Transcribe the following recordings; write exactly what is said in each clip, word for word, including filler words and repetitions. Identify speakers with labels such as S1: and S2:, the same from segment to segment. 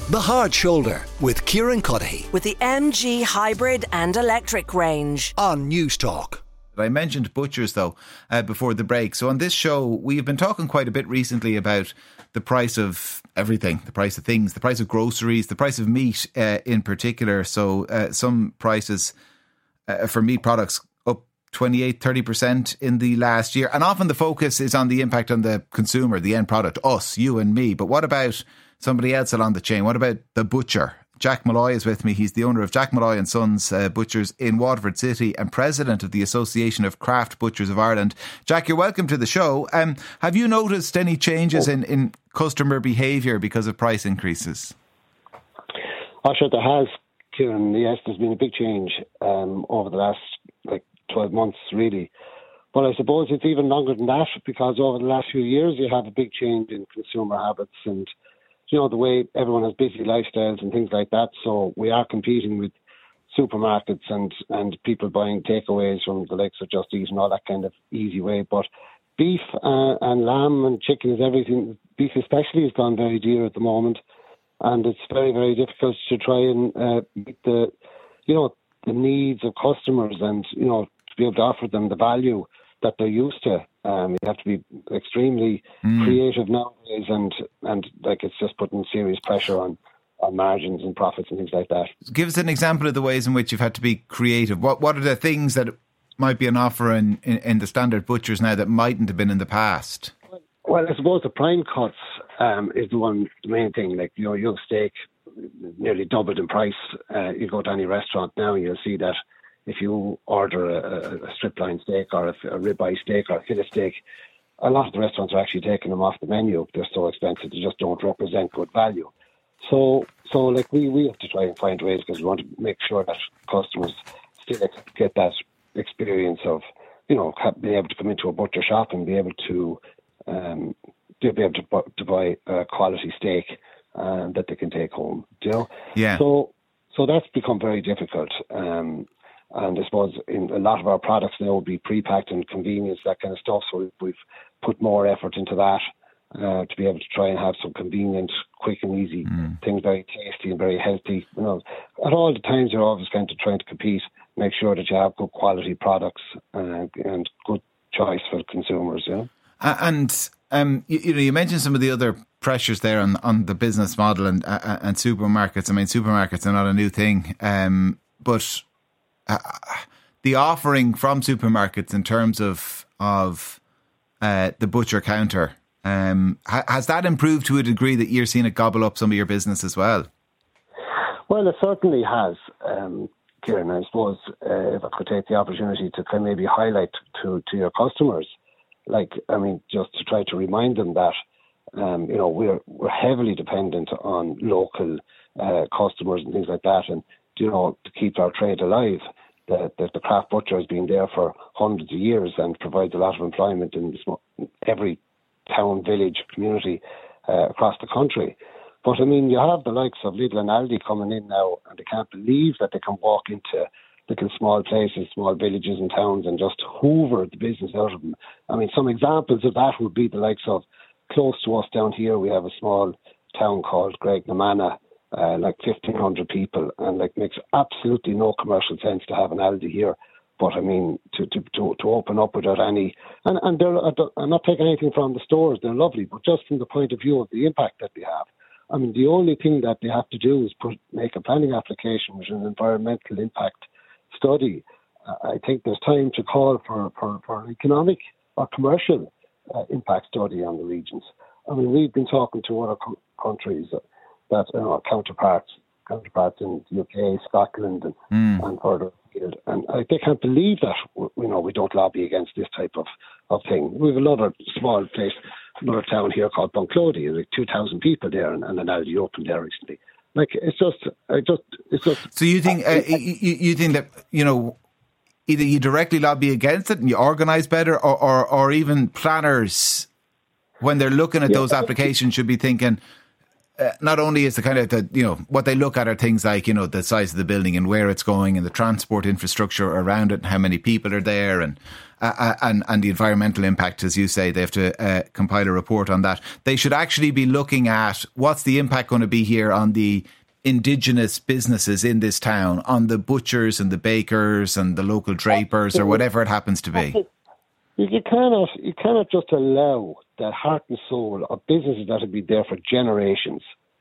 S1: The Hard Shoulder with Kieran Cuddihy.
S2: With the M G hybrid and electric range.
S1: On News Talk.
S3: I mentioned butchers, though, uh, before the break. So on this show, we've been talking quite a bit recently about the price of everything, the price of things, the price of groceries, the price of meat uh, in particular. So uh, some prices uh, for meat products up twenty-eight, thirty percent in the last year. And often the focus is on the impact on the consumer, the end product, us, you and me. But what about somebody else along the chain? What about the butcher? Jack Malloy is with me. He's the owner of Jack Malloy and Sons uh, Butchers in Waterford City and president of the Association of Craft Butchers of Ireland. Jack, you're welcome to the show. Um, have you noticed any changes in, in customer behaviour because of price increases?
S4: Oh, sure, there has, Kieran. Yes, there's been a big change um, over the last like twelve months, really. But I suppose it's even longer than that, because over the last few years you have a big change in consumer habits and, you know, the way everyone has busy lifestyles and things like that. So we are competing with supermarkets and, and people buying takeaways from the likes of Just Eat and all that kind of easy way. But beef uh, and lamb and chicken is everything. Beef especially has gone very dear at the moment. And it's very, very difficult to try and uh, meet the, you know, the needs of customers and, you know, to be able to offer them the value that they're used to. Um, you have to be extremely mm. creative nowadays, and and like it's just putting serious pressure on, on margins and profits and things like that.
S3: Give us an example of the ways in which you've had to be creative. What what are the things that might be an offer in, in, in the standard butchers now that mightn't have been in the past?
S4: Well, I suppose the prime cuts um, is the one, the main thing. Like, you know, your steak nearly doubled in price. Uh, you go to any restaurant now and you'll see that if you order a, a strip line steak or a, a ribeye steak or a fillet steak, a lot of the restaurants are actually taking them off the menu. They're so expensive, they just don't represent good value. So, so like we, we have to try and find ways, because we want to make sure that customers still get that experience of, you know, being able to come into a butcher shop and be able to um, be able to, to buy a quality steak uh, that they can take home. You know,
S3: yeah.
S4: So, so that's become very difficult. Um, And I suppose in a lot of our products now will be pre-packed and convenience, that kind of stuff. So we've put more effort into that uh, to be able to try and have some convenient, quick and easy mm. things, very tasty and very healthy. You know, at all the times you're always kind of trying to compete, make sure that you have good quality products uh, and good choice for consumers. You know?
S3: Uh, and um, you, you know, you mentioned some of the other pressures there on on the business model and uh, and supermarkets. I mean, supermarkets are not a new thing, um, but Uh, the offering from supermarkets in terms of of uh, the butcher counter, um, ha- has that improved to a degree that you're seeing it gobble up some of your business as well?
S4: Well, it certainly has, um, Kieran. I suppose uh, if I could take the opportunity to kind of maybe highlight to, to your customers, like, I mean, just to try to remind them that, um, you know, we're, we're heavily dependent on local uh, customers and things like that. And you know, to keep our trade alive. The, the, the craft butcher has been there for hundreds of years and provides a lot of employment in every town, village, community uh, across the country. But I mean, you have the likes of Lidl and Aldi coming in now, and they can't believe that they can walk into little small places, small villages and towns and just hoover the business out of them. I mean, some examples of that would be the likes of, close to us down here, we have a small town called Graignamanagh, Uh, like fifteen hundred people, and like makes absolutely no commercial sense to have an Aldi here. But I mean, to to to, to open up without any, and and they're, I'm not taking anything from the stores; they're lovely, but just from the point of view of the impact that they have. I mean, the only thing that they have to do is put make a planning application with an environmental impact study. Uh, I think there's time to call for for, for an economic or commercial uh, impact study on the regions. I mean, we've been talking to other co- countries. Uh, that you know, counterparts, counterparts in the U K, Scotland, and, mm. and further afield. And I, they can't believe that you know we don't lobby against this type of, of thing. We have another small place, another town here called Bunclody, like two thousand people there, and, and an Aldi opened there recently. Like it's just, I just, it's just.
S3: So you think, uh, you, you think that you know, either you directly lobby against it and you organise better, or, or or even planners, when they're looking at
S4: yeah,
S3: those applications, should be thinking, uh, not only is the kind of, the, you know, what they look at are things like, you know, the size of the building and where it's going and the transport infrastructure around it and how many people are there and uh, and, and the environmental impact, as you say. They have to uh, compile a report on that. They should actually be looking at what's the impact going to be here on the indigenous businesses in this town, on the butchers and the bakers and the local drapers or whatever it happens to be.
S4: You cannot, you cannot just allow the heart and soul of businesses that have been there for generations,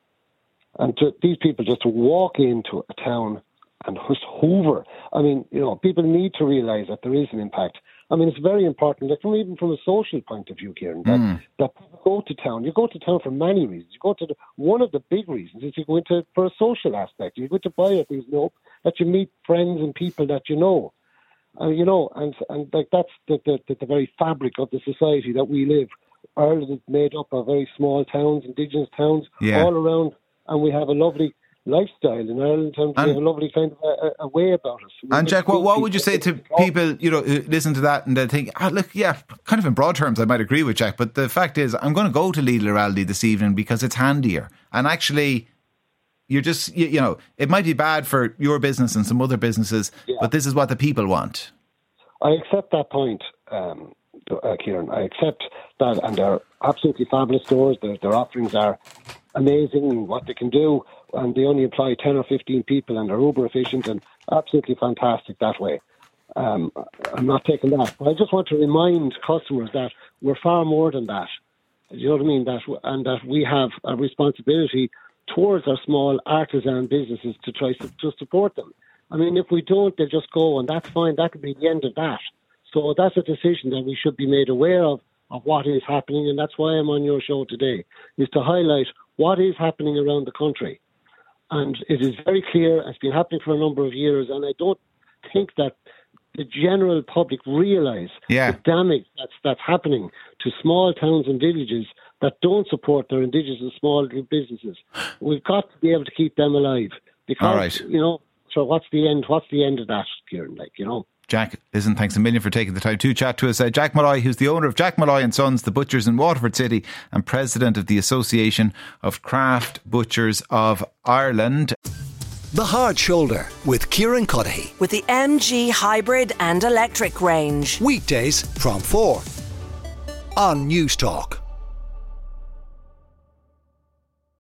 S4: and to, these people just to walk into a town and just hoover. I mean, you know, people need to realise that there is an impact. I mean, it's very important, like from, even from a social point of view, Kieran, that, mm. that people go to town. You go to town for many reasons. You go to the, one of the big reasons is you go into for a social aspect. You go to buy things, you know, that you meet friends and people that you know. Uh, you know, and and like that's the, the the very fabric of the society that we live. Ireland is made up of very small towns, indigenous towns, yeah. all around, and we have a lovely lifestyle in Ireland, and, and we have a lovely kind of a, a way about us. We
S3: and Jack, what, what would you say to people, you know, who listen to that and they think, oh, look, yeah, kind of in broad terms, I might agree with Jack, but the fact is, I'm going to go to Lidl or Aldi this evening because it's handier, and actually. You're just, you, you know, it might be bad for your business and some other businesses, yeah. but this is what the people want.
S4: I accept that point, um, uh, Kieran. I accept that, and they're absolutely fabulous stores. Their, their offerings are amazing in what they can do, and they only employ ten or fifteen people, and they're uber efficient and absolutely fantastic that way. Um, I'm not taking that. But I just want to remind customers that we're far more than that. You know what I mean? That and that we have a responsibility towards our small artisan businesses to try to, to support them. I mean, if we don't, they just go, and that's fine. That could be the end of that. So that's a decision that we should be made aware of, of what is happening, and that's why I'm on your show today, is to highlight what is happening around the country. And it is very clear, it's been happening for a number of years, and I don't think that the general public realise
S3: yeah.
S4: the damage that's, that's happening to small towns and villages that don't support their indigenous and small businesses. We've got to be able to keep them alive. Because,
S3: all right.
S4: you know, so what's the end? What's the end of that, Kieran? Like, you know.
S3: Jack, listen, thanks a million for taking the time to chat to us. Uh, Jack Malloy, who's the owner of Jack Malloy and Sons, the butchers in Waterford City, and president of the Association of Craft Butchers of Ireland.
S1: The Hard Shoulder with Kieran Cuddihy.
S2: With the M G Hybrid and Electric range.
S1: Weekdays from four on News Talk.